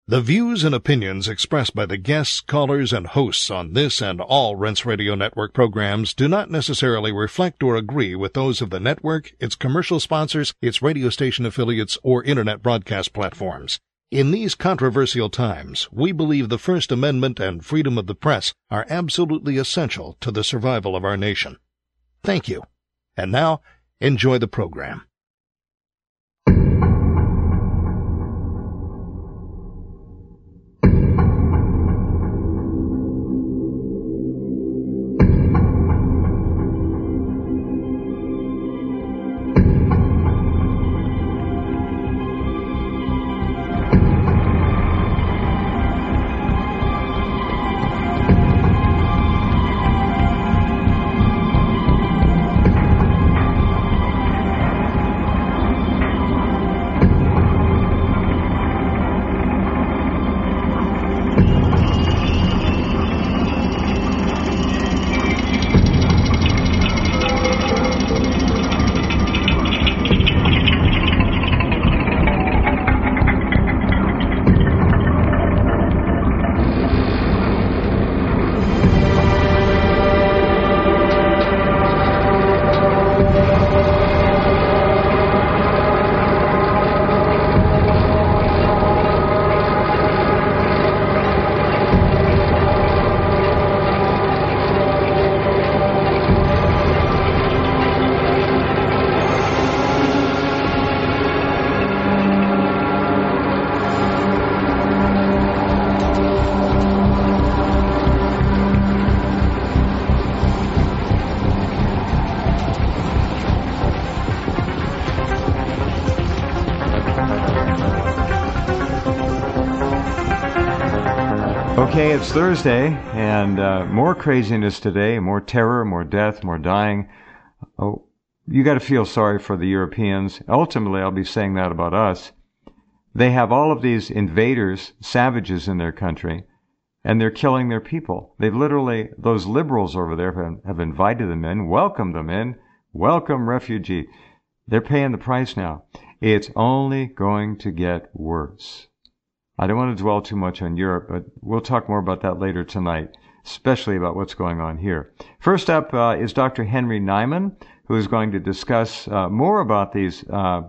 The views and opinions expressed by the guests, callers, and hosts on this and all Rense Radio Network programs do not necessarily reflect or agree with those of the network, its commercial sponsors, its radio station affiliates, or internet broadcast platforms. In these controversial times, we believe the First Amendment and freedom of the press are absolutely essential to the survival of our nation. Thank you. And now, enjoy the program. Okay, it's Thursday, and more craziness today, more terror, more death, more dying. Oh, you got to feel sorry for the Europeans. Ultimately, I'll be saying that about us. They have all of these invaders, savages in their country, and they're killing their people. They've literally, those liberals over there have invited them in, welcomed them in, welcome refugee. They're paying the price now. It's only going to get worse. I don't want to dwell too much on Europe, but we'll talk more about that later tonight, especially about what's going on here. First up is Dr. Henry Neiman, who is going to discuss more about these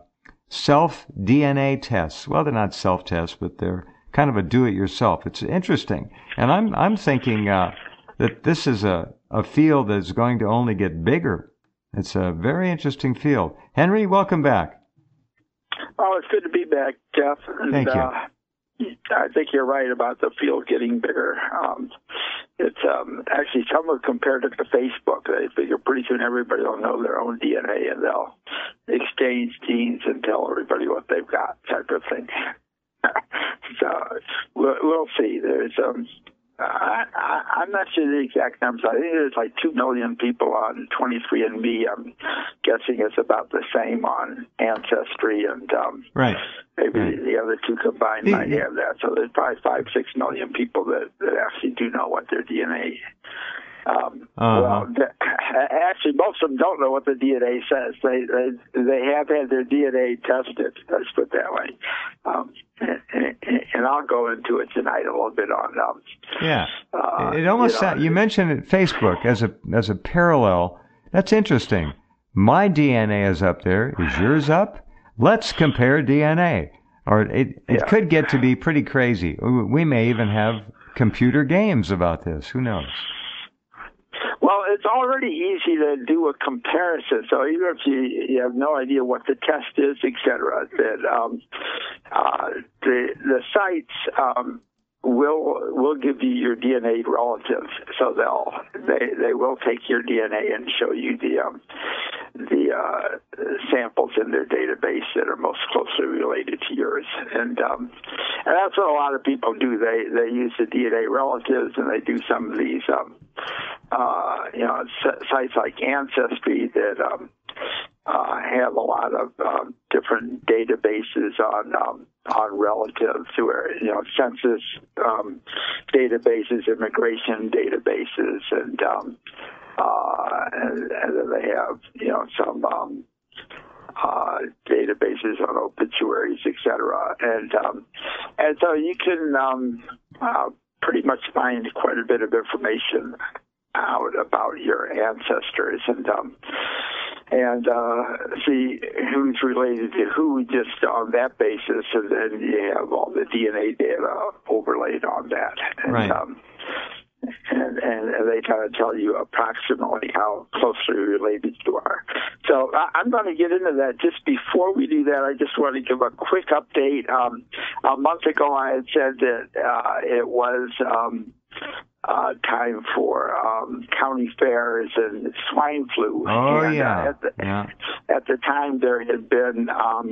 self-DNA tests. Well, they're not self-tests, but they're kind of a do-it-yourself. It's interesting. And I'm thinking that this is a field that's going to only get bigger. It's a very interesting field. Henry, welcome back. Oh, it's good to be back, Jeff. And, thank you. I think you're right about the field getting bigger. It's actually, some have compared it to Facebook. They figure pretty soon everybody will know their own DNA and they'll exchange genes and tell everybody what they've got, type of thing. So we'll see. There's I'm not sure the exact numbers. I think there's like 2 million people on 23andMe. I'm guessing it's about the same on Ancestry, and right. Maybe the other two combined might have that. So there's probably 5-6 million people that actually do know what their DNA. Well, actually, most of them don't know what the DNA says. They have had their DNA tested. Let's put it that way. And I'll go into it tonight a little bit on. It almost you mentioned it, Facebook as a parallel. That's interesting. My DNA is up there. Is yours up? Let's compare DNA. Or it could get to be pretty crazy. We may even have computer games about this. Who knows? Well, it's already easy to do a comparison. So even if you have no idea what the test is, et cetera, that the sites will give you your DNA relatives. So they will take your DNA and show you the samples in their database that are most closely related to yours, and that's what a lot of people do. They use the DNA relatives, and they do some of these sites like Ancestry that have a lot of different databases on relatives, where census databases, immigration databases, and then they have some databases on obituaries, etc. And so you can pretty much find quite a bit of information out about your ancestors and see who's related to who just on that basis, and then you have all the DNA data overlaid on that. And, right. And they kind of tell you approximately how closely related you are. So I'm going to get into that. Just before we do that, I just want to give a quick update. A month ago, I had said that it was time for county fairs and swine flu. Oh, and, yeah. At the time, there had been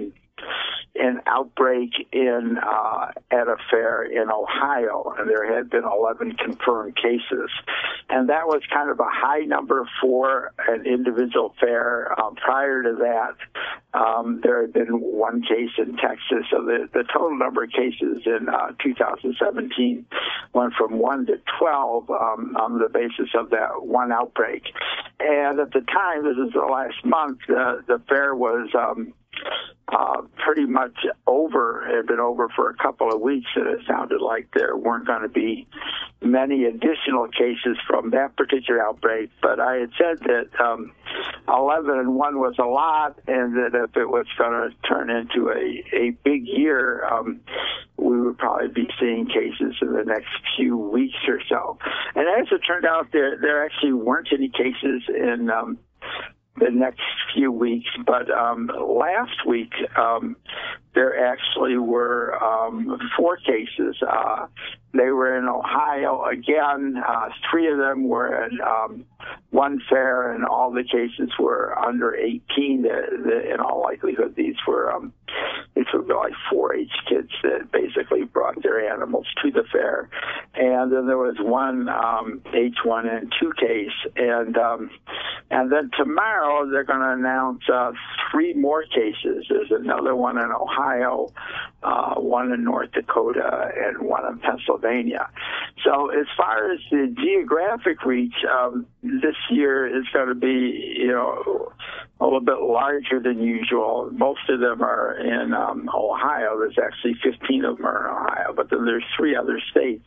an outbreak at a fair in Ohio, and there had been 11 confirmed cases. And that was kind of a high number for an individual fair. Prior to that, there had been one case in Texas. So the total number of cases in 2017 went from 1 to 12 on the basis of that one outbreak. And at the time, this is the last month, the fair was pretty much over. It had been over for a couple of weeks, and it sounded like there weren't going to be many additional cases from that particular outbreak. But I had said that 11 and 1 was a lot, and that if it was going to turn into a big year, we would probably be seeing cases in the next few weeks or so. And as it turned out, there actually weren't any cases in the next few weeks, but last week there actually were 4 cases. They were in Ohio again. 3 of them were at one fair, and all the cases were under 18. In all likelihood, these were like 4-H kids that basically brought their animals to the fair. And then there was one H1N2 case, and then tomorrow they're going to announce 3 more cases. There's another one in Ohio, one in North Dakota, and one in Pennsylvania. So as far as the geographic reach, this year is going to be, a little bit larger than usual. Most of them are in Ohio. There's actually 15 of them are in Ohio, but then there's 3 other states,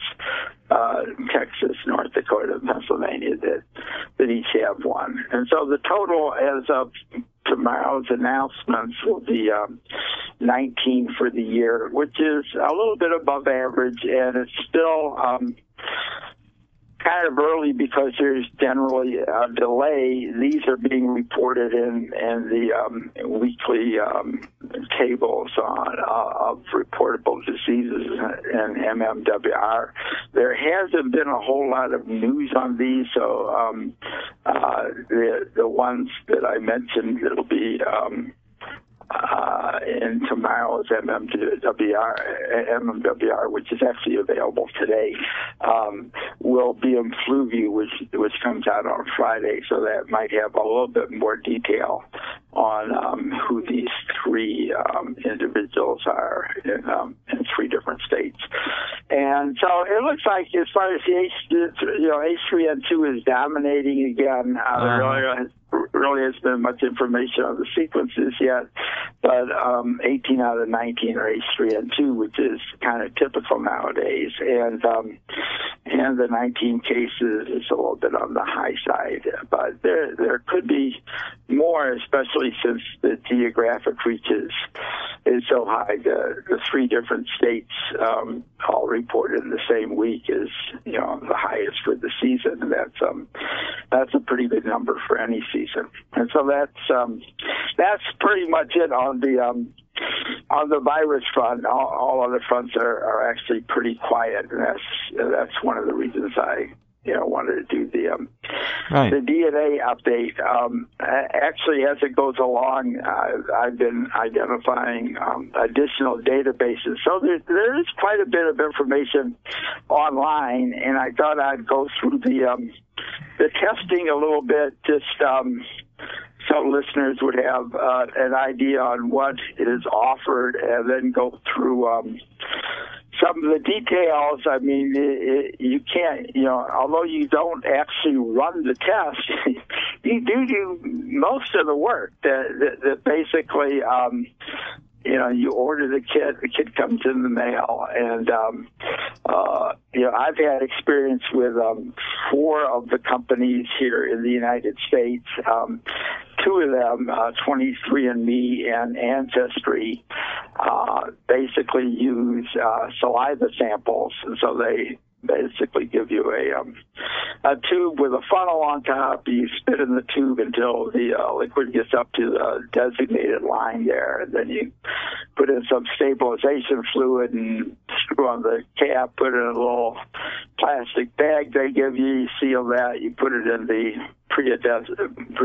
Texas, North Dakota, and Pennsylvania, that each have one. And so the total as of tomorrow's announcements will be 19 for the year, which is a little bit above average, and it's still kind of early because there's generally a delay. These are being reported in the weekly tables of reportable diseases and MMWR. There hasn't been a whole lot of news on these, so the ones that I mentioned that'll be in tomorrow's MMWR, which is actually available today, will be in FluView, which comes out on Friday, so that might have a little bit more detail on who these 3 individuals are in 3 different states. And so it looks like as far as the H3N2 is dominating again, there really hasn't been much information on the sequences yet, but 18 out of 19 are H3N2, which is kind of typical nowadays, and the 19 cases is a little bit on the high side, but there could be more, especially since the geographic reach is so high. The 3 different states all reported in the same week is the highest for the season, and that's a pretty good number for any season. And so that's pretty much it on the virus front. All other fronts are actually pretty quiet, and that's one of the reasons I wanted to do the DNA update. Actually, as it goes along, I've been identifying additional databases. So there is quite a bit of information online, and I thought I'd go through the testing a little bit, just so listeners would have an idea on what is offered, and then go through some of the details. I mean, you can't, although you don't actually run the test, you do most of the work. That basically, you order the kit comes in the mail, and I've had experience with 4 of the companies here in the United States. 2 of them, 23andMe and Ancestry, basically use saliva samples, and so they basically give you a tube with a funnel on top. You spit in the tube until the liquid gets up to the designated line there. And then you put in some stabilization fluid and screw on the cap, put it in a little plastic bag they give you, seal that, you put it in the pre-addressed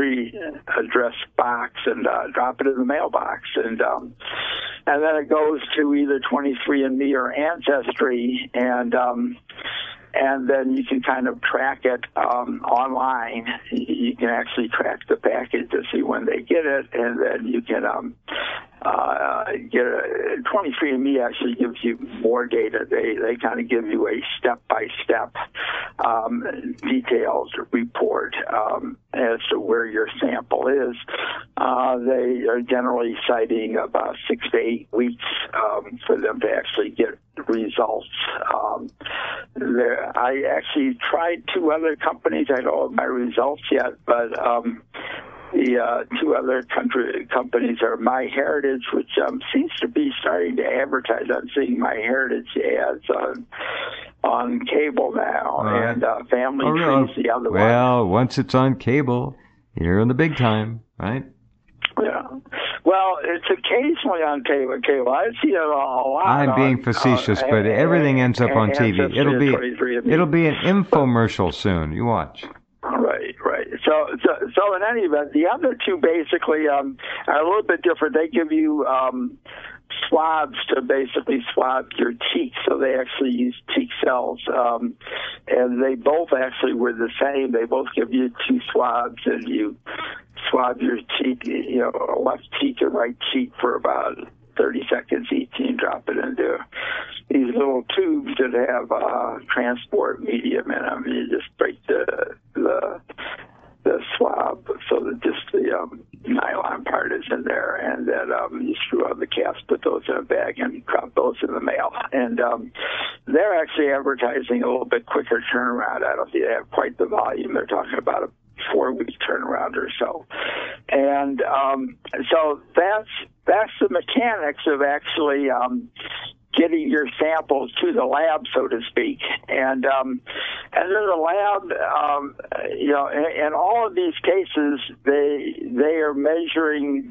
box and drop it in the mailbox. And then it goes to either 23andMe or Ancestry, and then you can kind of track it online. You can actually track the package to see when they get it, and then you can get 23andMe actually gives you more data. They kind of give you a step-by-step detailed report as to where your sample is. They are generally citing about 6 to 8 weeks for them to actually get results. I actually tried 2 other companies. I don't have my results yet, but the 2 other companies are MyHeritage, which seems to be starting to advertise. I'm seeing MyHeritage ads on cable now, right. And Family Tree's the other one. Well, once it's on cable, you're in the big time, right? Yeah. Well, it's occasionally on cable. I see it a lot. I'm being facetious, but everything ends up on TV. It'll be an infomercial soon. You watch. Right. So in any event, the other 2 basically are a little bit different. They give you swabs to basically swab your cheek, so they actually use cheek cells, and they both actually were the same. They both give you 2 swabs, and you swab your cheek, left cheek and right cheek for about 30 seconds each, and you drop it into these little tubes that have transport medium in them. You just break the swab so that just the nylon part is in there, and then you screw on the caps, put those in a bag, and drop those in the mail. And they're actually advertising a little bit quicker turnaround. I don't think they have quite the volume. They're talking about a 4-week turnaround or so. And so that's the mechanics of actually getting your samples to the lab, so to speak. And then the lab, in all of these cases, they are measuring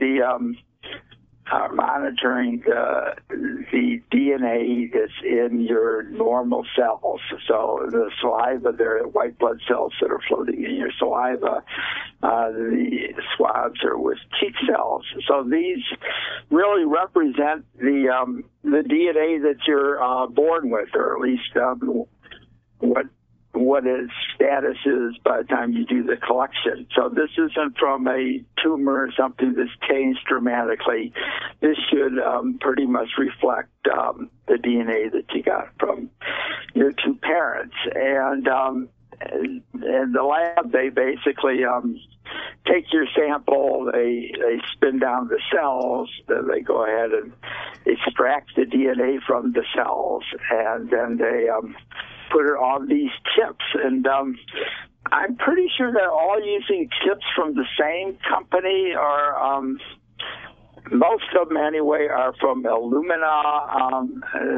monitoring the DNA that's in your normal cells. So the saliva, there are white blood cells that are floating in your saliva. The swabs are with cheek cells. So these really represent the DNA that you're born with, or at least what its status is by the time you do the collection. So this isn't from a tumor or something that's changed dramatically. This should pretty much reflect the DNA that you got from your 2 parents. And the lab, they basically take your sample, they spin down the cells, then they go ahead and extract the DNA from the cells, and then they put it on these chips. And I'm pretty sure they're all using chips from the same company, or most of them anyway are from Illumina.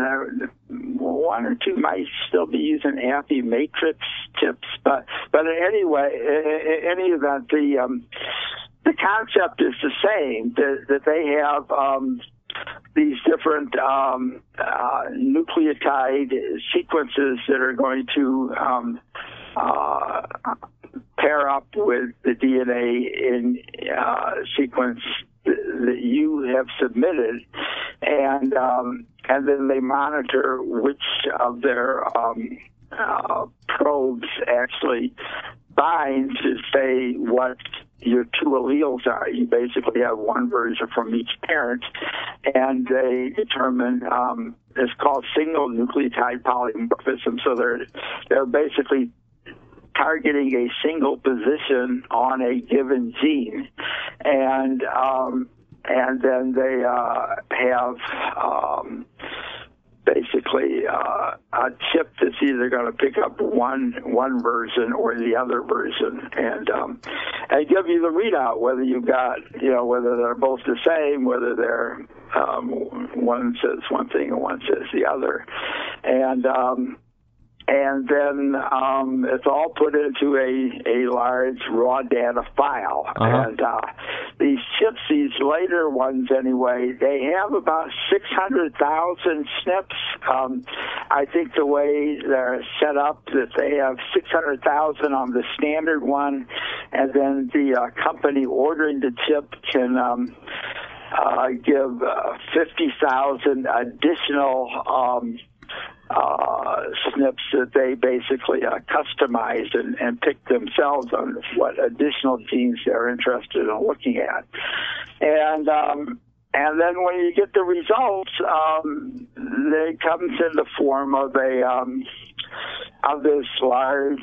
1 or 2 might still be using Affymatrix chips, but anyway, in any event, the concept is the same. That they have these different nucleotide sequences that are going to pair up with the DNA in sequence that you have submitted, and then they monitor which of their probes actually bind to say what your 2 alleles are. You basically have 1 version from each parent, and they determine it's called single nucleotide polymorphism. So they're basically targeting a single position on a given gene, and then they have basically a chip that's either going to pick up one version or the other version, and give you the readout whether you've got, whether they're both the same, whether they're one says one thing and one says the other, and then it's all put into a large raw data file. And these chips, these later ones anyway, they have about 600,000 SNPs. I think the way they're set up, that they have 600,000 on the standard one, and then the company ordering the chip can give 50,000 additional SNPs that they basically customize and pick themselves on what additional genes they're interested in looking at. And then when you get the results, they comes in the form of of this large,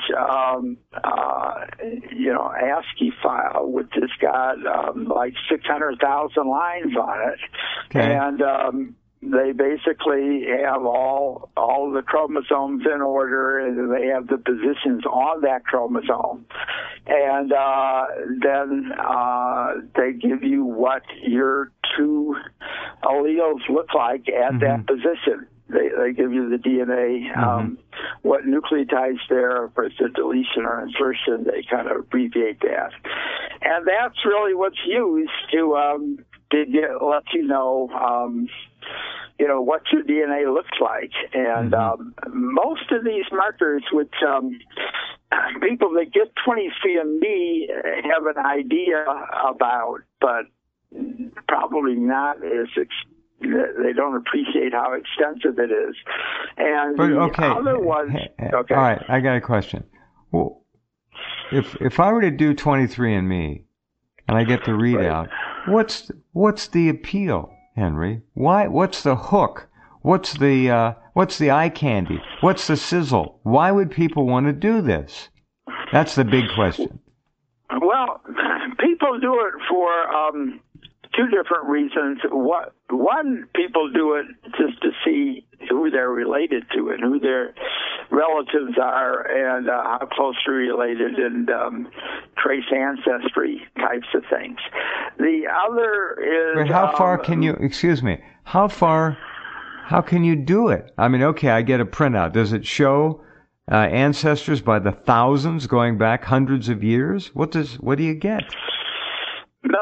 ASCII file, which has got like 600,000 lines on it. Okay. And they basically have all the chromosomes in order, and they have the positions on that chromosome. And then they give you what your two alleles look like at that position. They give you the DNA, what nucleotides there, if it's a deletion or insertion, they kind of abbreviate that. And that's really what's used to let you know, what your DNA looks like. And most of these markers, which people that get 23andMe have an idea about, but probably not as they don't appreciate how extensive it is. And the other ones... Okay. All right, I got a question. Well, if I were to do 23andMe and I get the readout, what's the appeal, Henry? Why? What's the hook? What's the eye candy? What's the sizzle? Why would people want to do this? That's the big question. Well, people do it for two different reasons. One, people do it just to see who they're related to and who their relatives are, and how closely related, and trace ancestry types of things. The other is... But how far can you... Excuse me. How can you do it? I mean, okay, I get a printout. Does it show ancestors by the thousands going back hundreds of years? What do you get? No.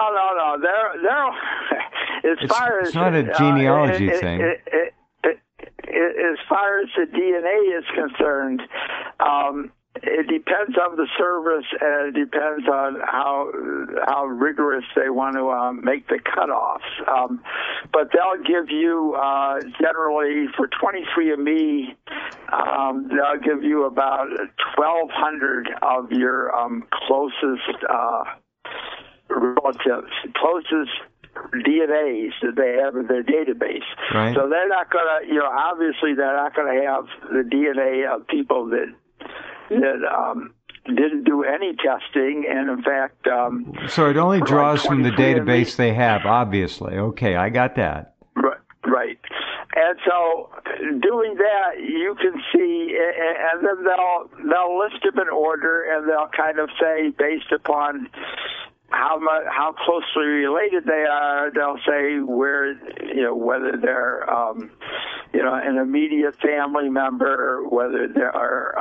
It's not a genealogy thing. As far as the DNA is concerned, it depends on the service, and it depends on how rigorous they want to make the cutoffs. But they'll give you, generally, for 23andMe, they'll give you about 1,200 of your closest relatives, closest DNAs that they have in their database. Right. So they're not going to, obviously they're not going to have the DNA of people that didn't do any testing, and in fact... so it only draws from the database they have, obviously. Okay, I got that. Right. And so doing that, you can see, and then they'll list them in order, and they'll kind of say, based upon how closely related they are, they'll say where, whether they're, an immediate family member, whether they're,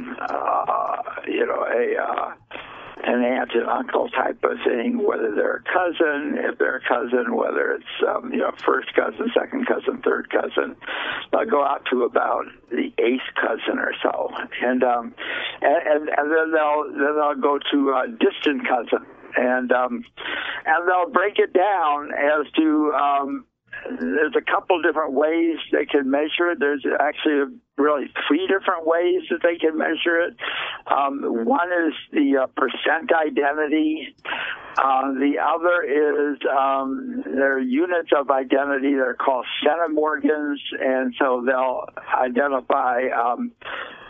an aunt and uncle type of thing, whether they're a cousin, if they're a cousin, whether it's, first cousin, second cousin, third cousin. They'll go out to about the eighth cousin or so. And then they'll go to a distant cousin. And they'll break it down as to, there's a couple different ways they can measure it. There's actually really three different ways that they can measure it. One is the percent identity. The other is their units of identity. They're called centimorgans, and so they'll identify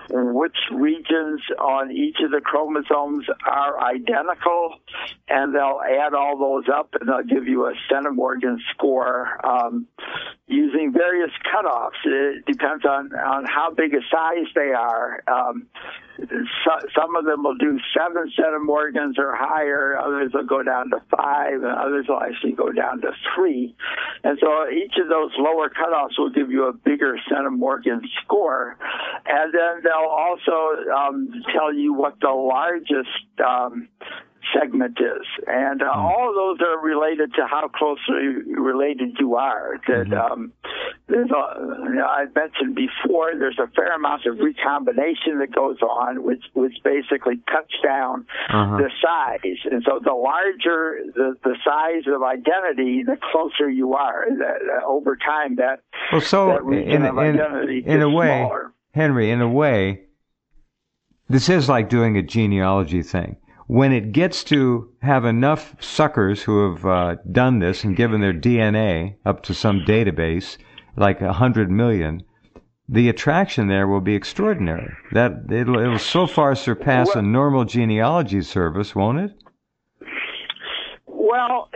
which regions on each of the chromosomes are identical, and they'll add all those up, and they'll give you a centimorgan score using various cutoffs. It depends on how big a size they are. Some of them will do 7 centimorgans or higher, others will go down to 5, and others will actually go down to 3. And so each of those lower cutoffs will give you a bigger centimorgan score. And then they'll also tell you what the largest segment is. And all of those are related to how closely related you are. That I mentioned before, there's a fair amount of recombination that goes on, which basically cuts down the size. And so the larger the size of identity, the closer you are. That over time, that region of identity in a way, smaller. Henry, in a way, this is like doing a genealogy thing. When it gets to have enough suckers who have done this and given their DNA up to some database, like 100 million, the attraction there will be extraordinary. That it'll so far surpass a normal genealogy service, won't it? Well,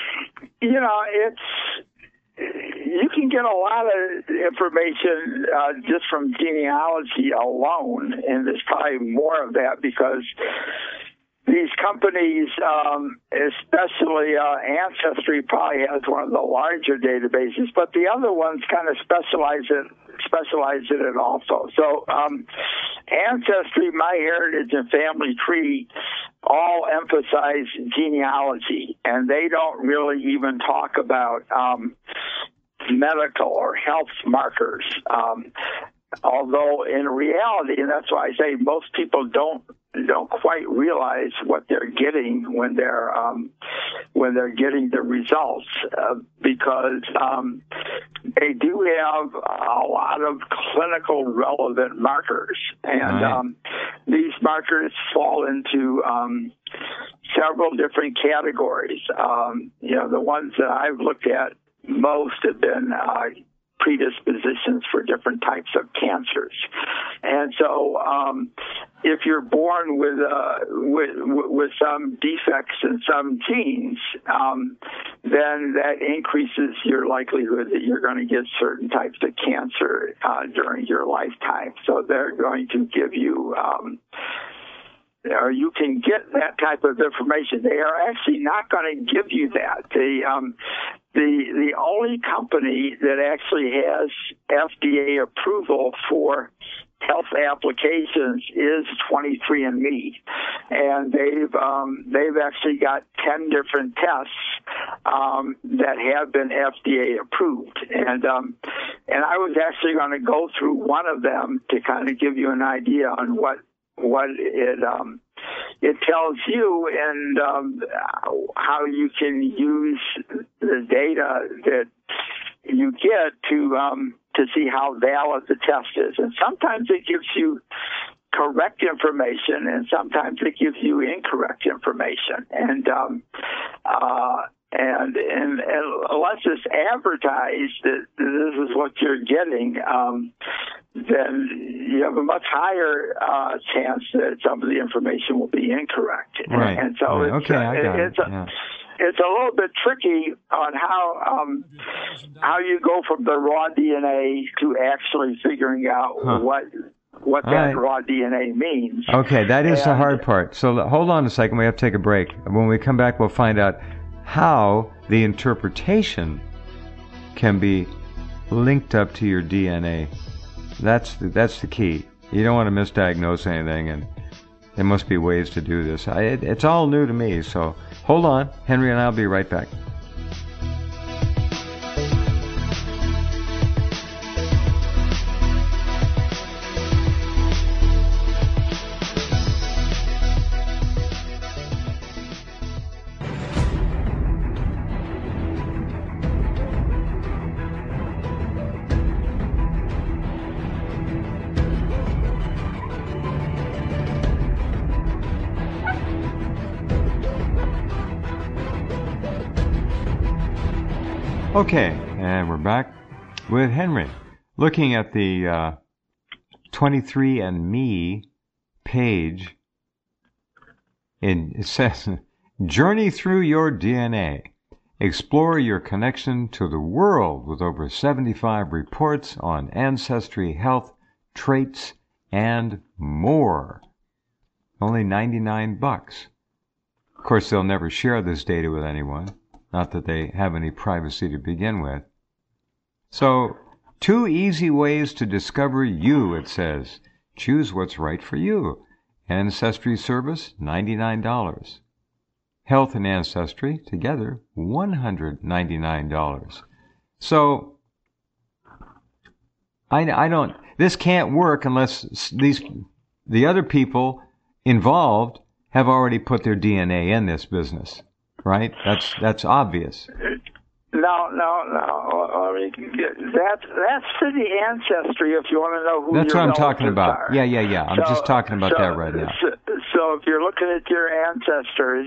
you can get a lot of information just from genealogy alone, and there's probably more of that because these companies, especially Ancestry, probably has one of the larger databases, but the other ones kind of specialize in it also. So Ancestry, MyHeritage, and Family Tree all emphasize genealogy, and they don't really even talk about medical or health markers. Although in reality, and that's why I say most people don't quite realize what they're getting when they're getting the results, because they do have a lot of clinical relevant markers, and these markers fall into several different categories. The ones that I've looked at most have been predispositions for different types of cancers. And so if you're born with some defects in some genes, then that increases your likelihood that you're going to get certain types of cancer during your lifetime. So they're going to give you or you can get that type of information. They are actually not going to give you that. The only company that actually has FDA approval for health applications is 23andMe, and they've actually got 10 different tests that have been FDA approved, and I was actually going to go through one of them to kind of give you an idea on what it tells you and how you can use the data that you get to see how valid the test is. And sometimes it gives you correct information, and sometimes it gives you incorrect information. And unless it's advertised that this is what you're getting, then you have a much higher chance that some of the information will be incorrect. Right. And so it's a little bit tricky on how you go from the raw DNA to actually figuring out what that raw DNA means. Okay, that is the hard part. So hold on a second. We have to take a break. When we come back, we'll find out how the interpretation can be linked up to your DNA. That's the key. You don't want to misdiagnose anything, and there must be ways to do this. It's all new to me, so hold on. Henry and I'll be right back. Okay, and we're back with Henry, looking at the 23andMe page. It says, journey through your DNA. Explore your connection to the world with over 75 reports on ancestry, health, traits, and more. Only $99. Of course, they'll never share this data with anyone. Not that they have any privacy to begin with. So, 2 easy ways to discover you, it says. Choose what's right for you. Ancestry service, $99. Health and Ancestry, together, $199. So, I don't, this can't work unless the other people involved have already put their DNA in this business, right? That's obvious. No. I mean, that's for the ancestry. If you want to know who that's your what I'm talking about. are. Yeah. I'm just talking about that right now. So if you're looking at your ancestors,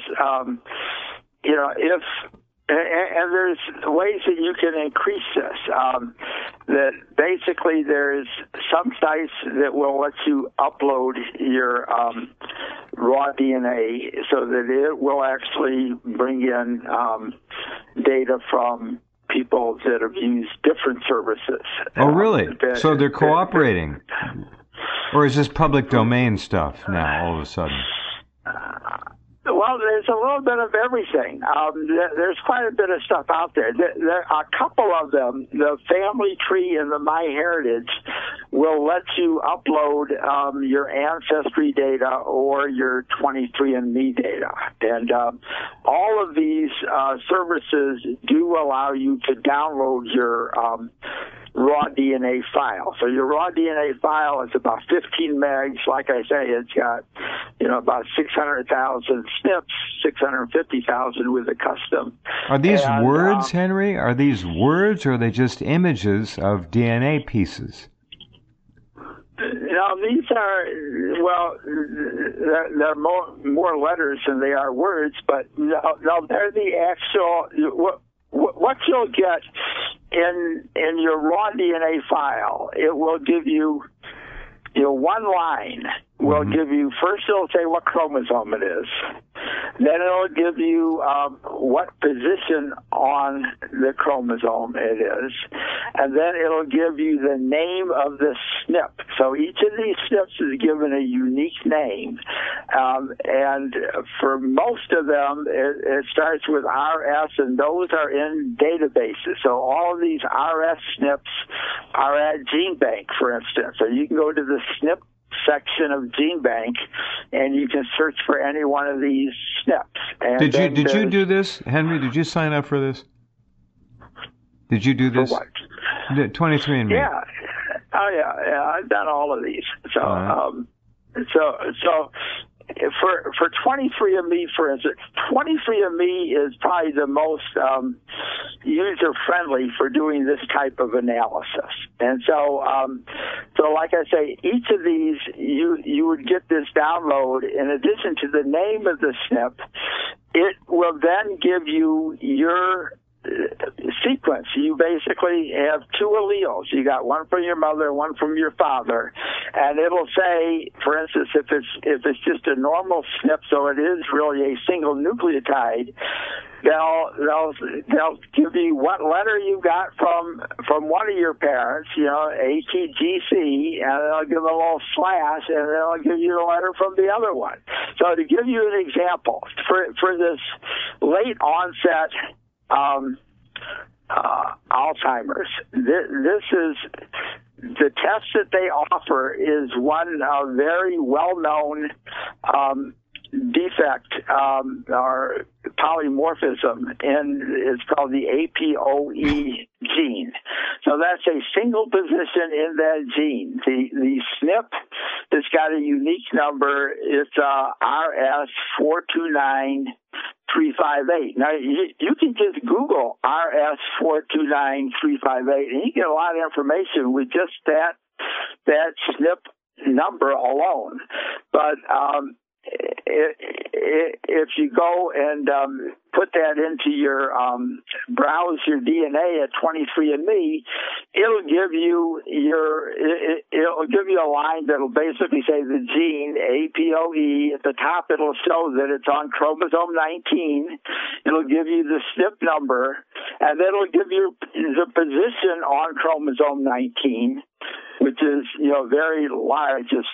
if and there's ways that you can increase this. That basically there's some sites that will let you upload your raw DNA so that it will actually bring in data from people that have used different services. Oh, really? So they're cooperating? Or is this public domain stuff now, all of a sudden? Well, there's a little bit of everything. There's quite a bit of stuff out there. There are a couple of them. The Family Tree and the MyHeritage will let you upload your ancestry data or your 23andMe data. And all of these services do allow you to download your raw DNA file. So your raw DNA file is about 15 megs. Like I say, it's got, about 600,000 SNPs, 650,000 with a custom. Are these words, Henry? Are these words, or are they just images of DNA pieces? These are, they're more letters than they are words, but no, they're the actual, what you'll get in your raw DNA file. It will give you, one line will give you, first it'll say what chromosome it is. Then it'll give you what position on the chromosome it is. And then it'll give you the name of the SNP. So each of these SNPs is given a unique name. And for most of them, it starts with RS, and those are in databases. So all of these RS SNPs are at GeneBank, for instance. So you can go to the SNP section of GeneBank, and you can search for any one of these SNPs. And did you do this, Henry? Did you sign up for this? Did you do this? For what? 23andMe. Yeah. Oh yeah. I've done all of these. So so for 23andMe, for instance, 23andMe is probably the most user-friendly for doing this type of analysis. And so like I say, each of these, you would get this download. In addition to the name of the SNP, it will then give you your sequence. You basically have 2 alleles. You got one from your mother, one from your father, and it'll say, for instance, if it's just a normal SNP, so it is really a single nucleotide, they'll give you what letter you got from one of your parents, ATGC, and they'll give a little slash, and they'll give you the letter from the other one. So to give you an example, for this late onset Alzheimer's, this is the test that they offer is one very well-known defect or polymorphism, and it's called the APOE gene. So that's a single position in that gene. The SNP that's got a unique number, it's RS429358. Now, you can just Google RS429358, and you get a lot of information with just that SNP number alone. But if you go and put that into your browse your DNA at 23andMe, it'll give you a line that'll basically say the gene APOE. At the top, it'll show that it's on chromosome 19. It'll give you the SNP number, and then it'll give you the position on chromosome 19, which is, very large. It's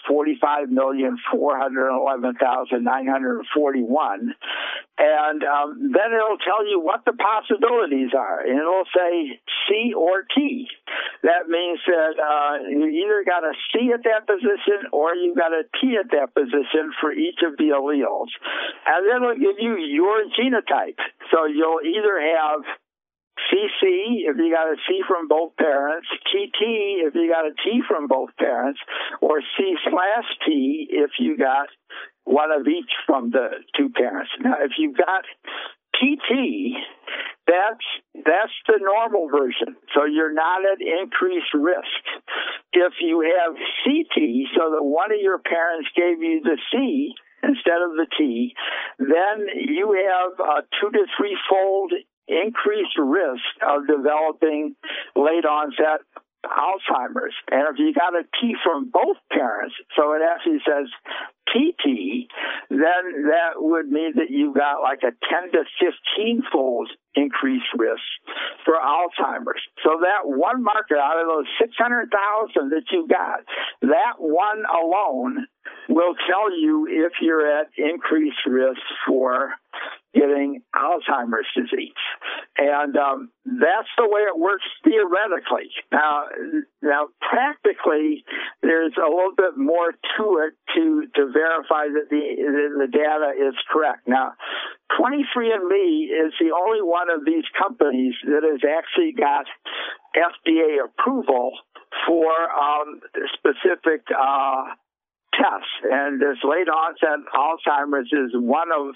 45,411,941. And then it'll tell you what the possibilities are. And it'll say C or T. That means that you either got a C at that position or you got a T at that position for each of the alleles. And then it'll give you your genotype. So you'll either have CC if you got a C from both parents, TT if you got a T from both parents, or C/T if you got one of each from the two parents. Now, if you got TT, that's the normal version, so you're not at increased risk. If you have CT, so that one of your parents gave you the C instead of the T, then you have a 2 to 3-fold increased risk of developing late onset Alzheimer's. And if you got a T from both parents, so it actually says TT, then that would mean that you got like a 10 to 15-fold increased risk for Alzheimer's. So that one marker out of those 600,000 that you got, that one alone will tell you if you're at increased risk for getting Alzheimer's disease. And that's the way it works theoretically. Now, practically, there's a little bit more to it to verify that the data is correct. Now, 23andMe is the only one of these companies that has actually got FDA approval for specific tests, and this late onset Alzheimer's is one of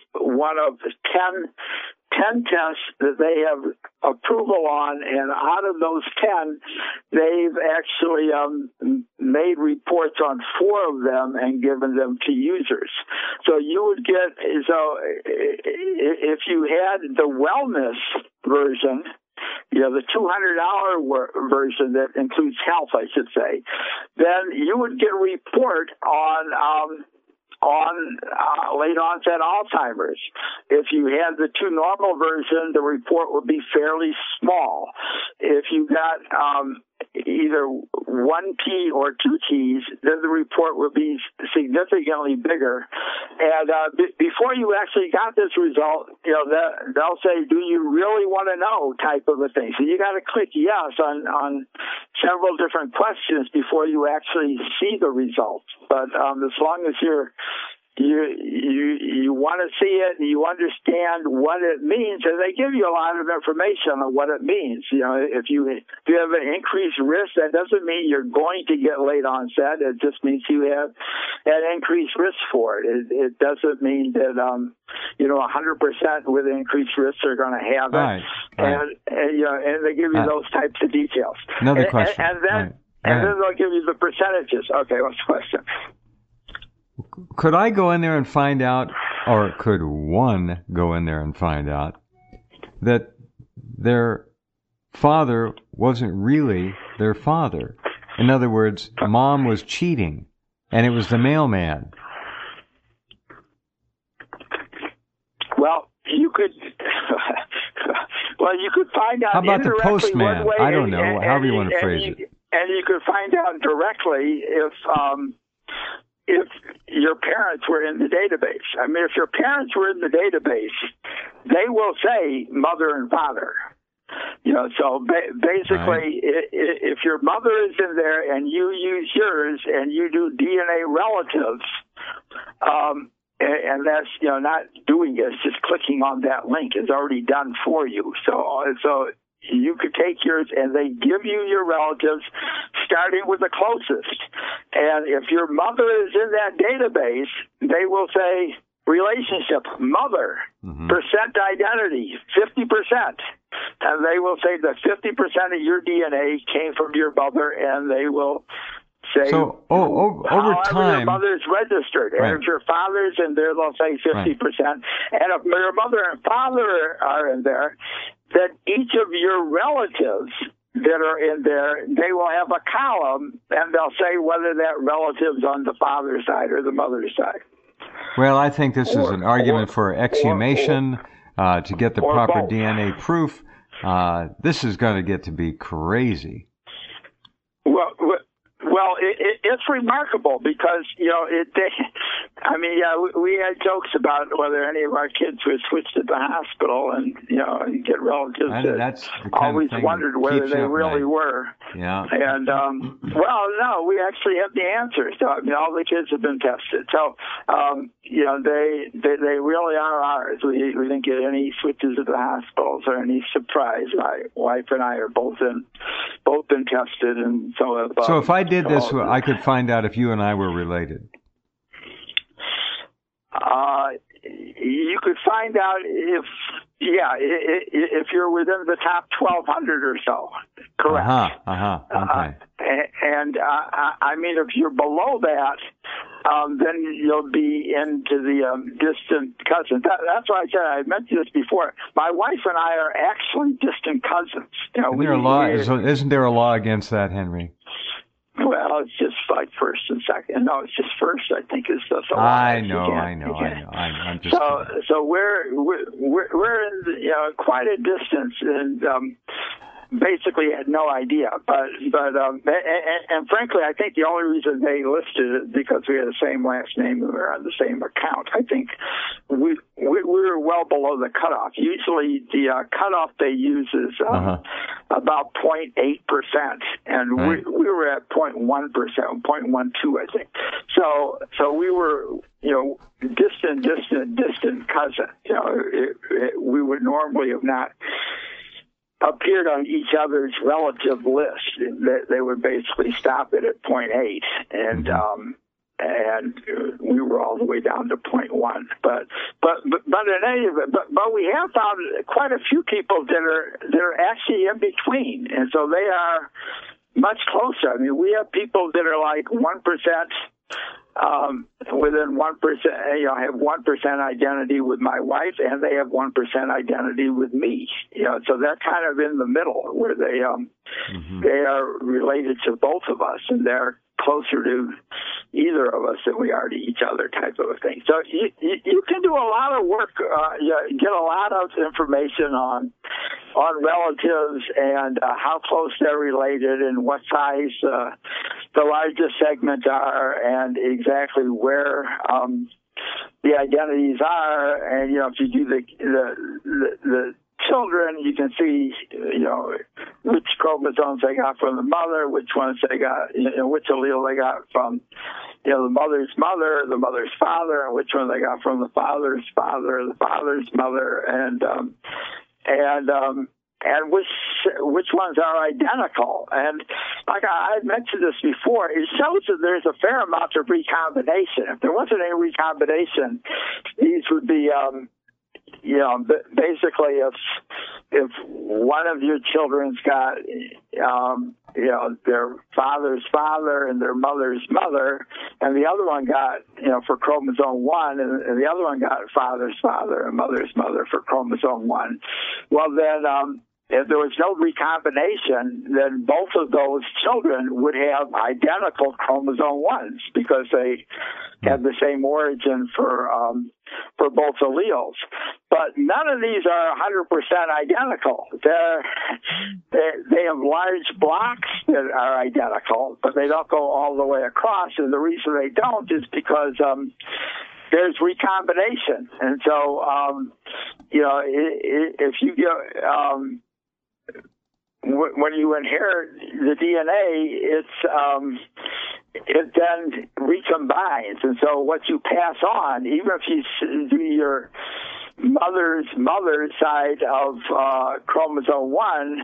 10 tests that they have approval on, and out of those 10, they've actually made reports on 4 of them and given them to users. So you would get, if you had the wellness version, the $200 version that includes health, I should say, then you would get a report on late onset Alzheimer's. If you had the 2 normal version, the report would be fairly small. If you got either 1 T or 2 Ts, then the report would be significantly bigger. And before you actually got this result, they'll say, "Do you really want to know?" type of a thing. So you got to click yes on several different questions before you actually see the results. But as long as you want to see it and you understand what it means, and they give you a lot of information on what it means. If you have an increased risk, that doesn't mean you're going to get late onset. It just means you have an increased risk for it. It doesn't mean that 100% with increased risks are going to have it. Right. And they give you those types of details. Another question. And then they'll give you the percentages. Okay, what's the question? Could I go in there and find out, or could one go in there and find out that their father wasn't really their father? In other words, mom was cheating, and it was the mailman. Well, you could find out. How about the indirectly postman? one way, I don't know, however you want to phrase it. And you could find out directly if your parents were in the database. I mean, if your parents were in the database, they will say mother and father. So basically, if your mother is in there and you use yours and you do DNA relatives, and that's not doing it, it's just clicking on that link is already done for you. So you could take yours and they give you your relatives starting with the closest. And if your mother is in that database, they will say relationship, mother, percent identity, 50%. And they will say that 50% of your DNA came from your mother, and they will say, so over time, your mother's registered. Right. And if your father's in there, they'll say 50%. Right. And if your mother and father are in there, then each of your relatives that are in there, they will have a column, and they'll say whether that relative's on the father's side or the mother's side. Well, I think this is an argument for exhumation to get the proper both. DNA proof. This is going to get to be crazy. Well, it's remarkable because, we had jokes about whether any of our kids would switch to the hospital and get relatives that always wondered whether they really were. Yeah. And, no, we actually have the answers. So, all the kids have been tested. So, they really are ours. We didn't get any switches at the hospitals or any surprise. My wife and I are both been tested, and so. So if I did this, I could find out if you and I were related. You could find out if you're within the top 1,200 or so. Correct. Okay. If you're below that, then you'll be into the distant cousins. That's why I said I mentioned this before. My wife and I are actually distant cousins. Isn't there a law against that, Henry? Well, it's just like first and second. No, it's just first. I think is the law. I know. I'm just so we're in quite a distance, and basically had no idea. But frankly, I think the only reason they listed it because we had the same last name and we were on the same account. I think we were well below the cutoff. Usually, the cutoff they use is about 0.8%, and we were at 0.1%, 0.12, I think. So we were, distant cousin. We would normally have not appeared on each other's relative list. They would basically stop it at 0.8, and we were all the way down to 0.1. But in any event, but we have found quite a few people that are actually in between, and so they are much closer. I mean, we have people that are like 1%. Within 1%, I have 1% identity with my wife, and they have 1% identity with me. So they're kind of in the middle, where they are related to both of us, and they're closer to either of us than we are to each other, type of a thing. So you can do a lot of work, get a lot of information on relatives and how close they're related and what size the largest segments are and exactly where the identities are. And if you do the children, you can see, which chromosomes they got from the mother, which ones they got, which allele they got from, the mother's mother, the mother's father, and which one they got from the father's father, the father's mother, and which ones are identical. And like I mentioned this before, it shows that there's a fair amount of recombination. If there wasn't any recombination, these would be, basically if one of your children's got, their father's father and their mother's mother, and the other one got, for chromosome 1, and the other one got father's father and mother's mother for chromosome 1, well then, if there was no recombination, then both of those children would have identical chromosome 1s because they had the same origin for both alleles. But none of these are 100% identical. They have large blocks that are identical, but they don't go all the way across. And the reason they don't is because there's recombination. And so, if you get when you inherit the DNA, it then recombines, and so what you pass on, even if you do your mother's side of chromosome 1,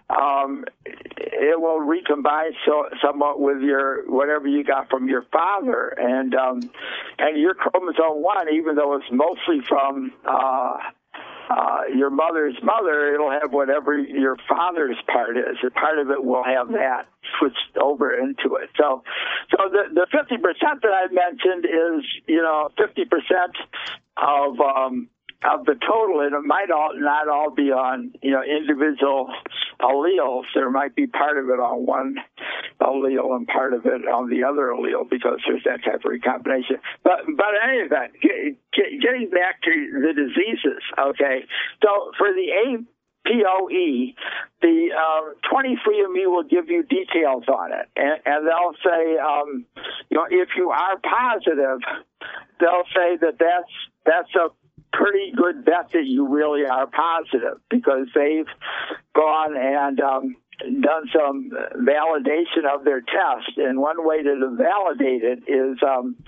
it will recombine somewhat with whatever you got from your father, and your chromosome 1, even though it's mostly from your mother's mother, it'll have whatever your father's part is. A part of it will have that switched over into it. So the 50% that I mentioned is, 50% of the total, and it might not all be on, individual alleles. There might be part of it on one allele and part of it on the other allele because there's that type of recombination. But in any event, getting back to the diseases, okay, so for the APOE, the 23andMe will give you details on it, and they'll say, if you are positive, they'll say that's a pretty good bet that you really are positive because they've gone and done some validation of their test. And one way to validate it is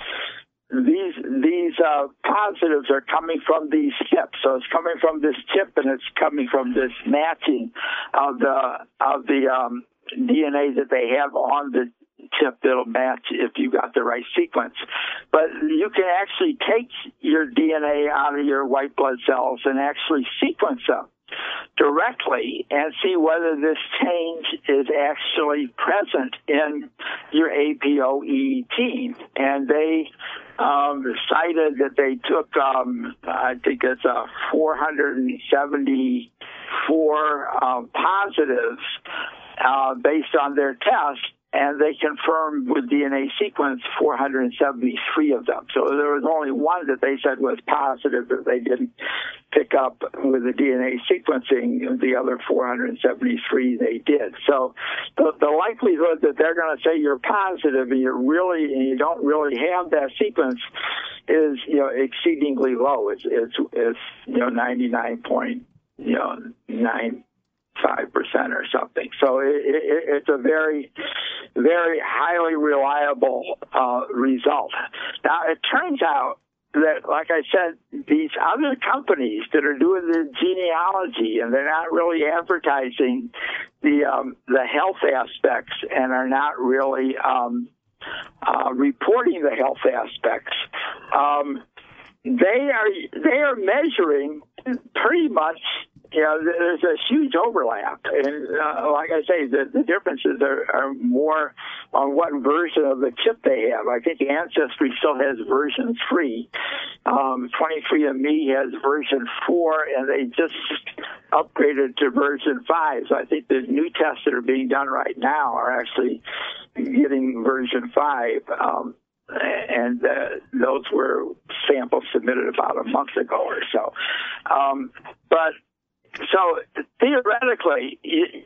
these positives are coming from these tips. So it's coming from this tip and it's coming from this matching of the DNA that they have on the tip that'll match if you got the right sequence. But you can actually take your DNA out of your white blood cells and actually sequence them directly and see whether this change is actually present in your APOE gene. And they cited that they took, I think it's 474 positives based on their test, and they confirmed with DNA sequence 473 of them. So there was only one that they said was positive that they didn't pick up with the DNA sequencing. The other 473 they did. So the likelihood that they're going to say you're positive and you don't really have that sequence is exceedingly low. It's 99.9%. 5% or something. So it's a very, very highly reliable result. Now, it turns out that, like I said, these other companies that are doing the genealogy and they're not really advertising the health aspects and are not really reporting the health aspects, they are measuring pretty much. There's a huge overlap. And like I say, the differences are more on what version of the chip they have. I think Ancestry still has version 3. 23andMe has version 4, and they just upgraded to version 5. So I think the new tests that are being done right now are actually getting version 5. And those were samples submitted about a month ago or so. So theoretically,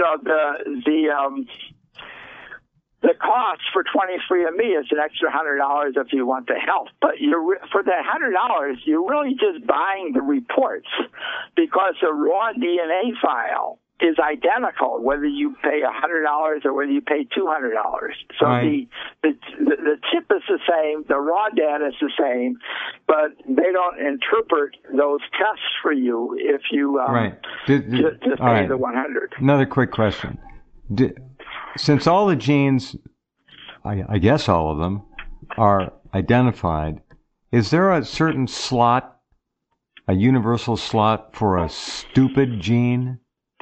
the cost for 23andMe is an extra $100 if you want the health. But for that $100, you're really just buying the reports because the raw DNA file is identical whether you pay $100 or whether you pay $200. So right. the chip is the same, the raw data is the same, but they don't interpret those tests for you if you just pay the $100. Another quick question: since all the genes, I guess all of them, are identified, is there a certain slot, a universal slot for a stupid gene?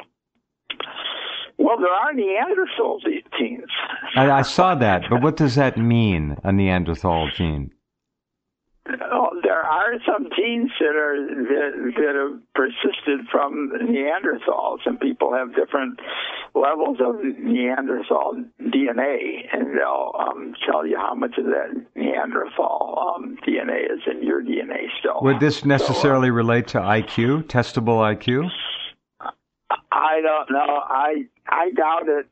Well, there are Neanderthal genes. I saw that, but what does that mean, a Neanderthal gene? There are some genes that have persisted from Neanderthals, and people have different levels of Neanderthal DNA, and they'll tell you how much of that Neanderthal DNA is in your DNA still. Would this necessarily relate to IQ, testable IQ? I don't know. I doubt it.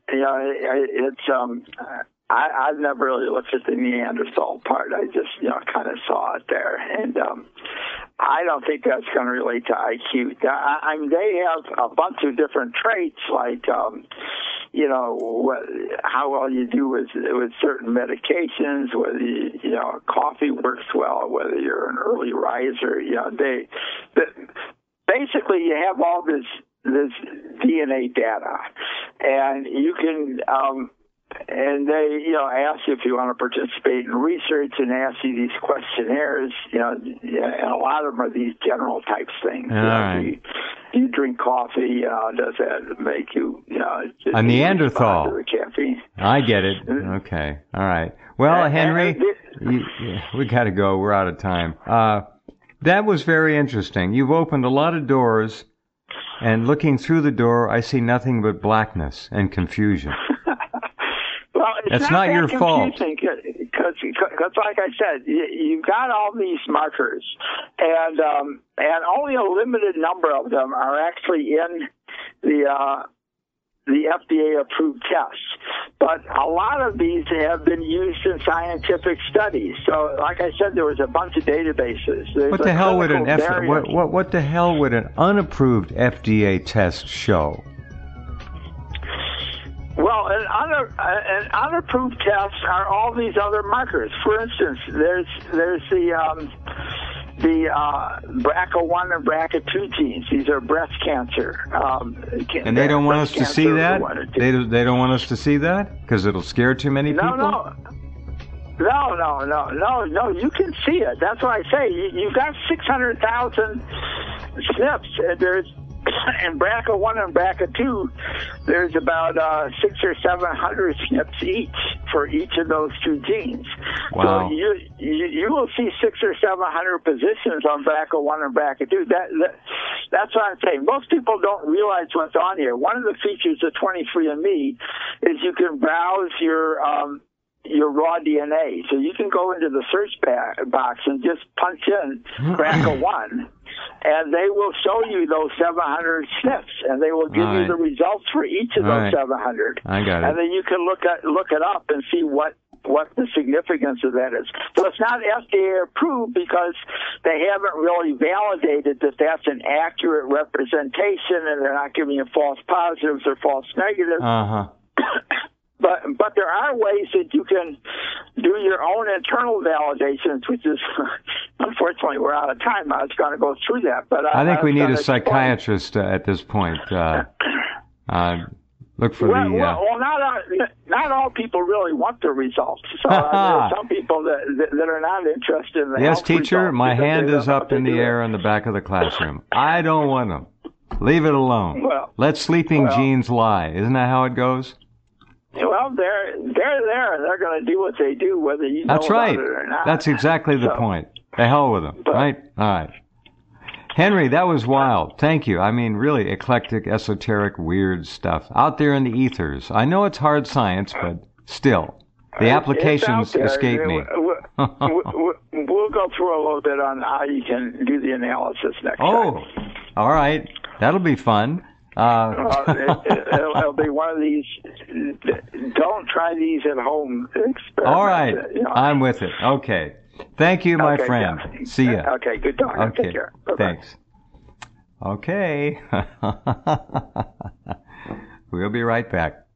I've never really looked at the Neanderthal part. I just, kind of saw it there. And I don't think that's going to relate to IQ. I mean, they have a bunch of different traits, like, how well you do with certain medications, whether, coffee works well, whether you're an early riser. Basically, you have all this DNA data, and you can and they, ask you if you want to participate in research and ask you these questionnaires, and a lot of them are these general types things. Right. Do you drink coffee? Does that make you, a Neanderthal? To the caffeine? I get it. Okay. All right. Well, Henry, we got to go. We're out of time. That was very interesting. You've opened a lot of doors, and looking through the door, I see nothing but blackness and confusion. Well, it's not your fault. Because, like I said, you've got all these markers, and only a limited number of them are actually in the FDA-approved tests. But a lot of these have been used in scientific studies. So, like I said, there was a bunch of databases. What the hell would what the hell would an unapproved FDA test show? Well, an unapproved tests are all these other markers. For instance, there's the BRCA1 and BRCA2 genes. These are breast cancer. And they don't want us to see that? They don't want us to see that? Because it'll scare too many people? No. You can see it. That's what I say. You've got 600,000 SNPs. And there's in BRCA1 and BRCA2, there's about 600 or 700 SNPs each for each of those two genes. Wow. So you will see 600 or 700 positions on BRCA1 and BRCA2. That's what I'm saying. Most people don't realize what's on here. One of the features of 23andMe is you can browse your raw DNA. So you can go into the search box and just punch in BRCA1, and they will show you those 700 SNPs, and they will give you the results for each of those 700. I got it. And then you can look it up and see what the significance of that is. So it's not FDA approved because they haven't really validated that that's an accurate representation, and they're not giving you false positives or false negatives. But there are ways that you can do your own internal validations, which is, unfortunately, we're out of time. I was going to go through that, but I think we need a psychiatrist at this point. Look for not all people really want the results. So there are some people that are not interested in the Yes, health teacher, results my hand is up in the air in the back of the classroom. I don't want them. Leave it alone. Let sleeping genes lie. Isn't that how it goes? Well, they're there, and they're going to do what they do, whether you know about it or not. That's exactly the point. The hell with them, right? All right. Henry, that was wild. Thank you. I mean, really eclectic, esoteric, weird stuff out there in the ethers. I know it's hard science, but still, the applications escape me. We'll go through a little bit on how you can do the analysis next time. All right. That'll be fun. It'll be one of these. Don't try these at home experiments. All right, I'm with it. Okay, thank you, my friend. Yeah. See ya. Okay, good talking. Okay, take care. Bye-bye. Thanks. Okay, we'll be right back.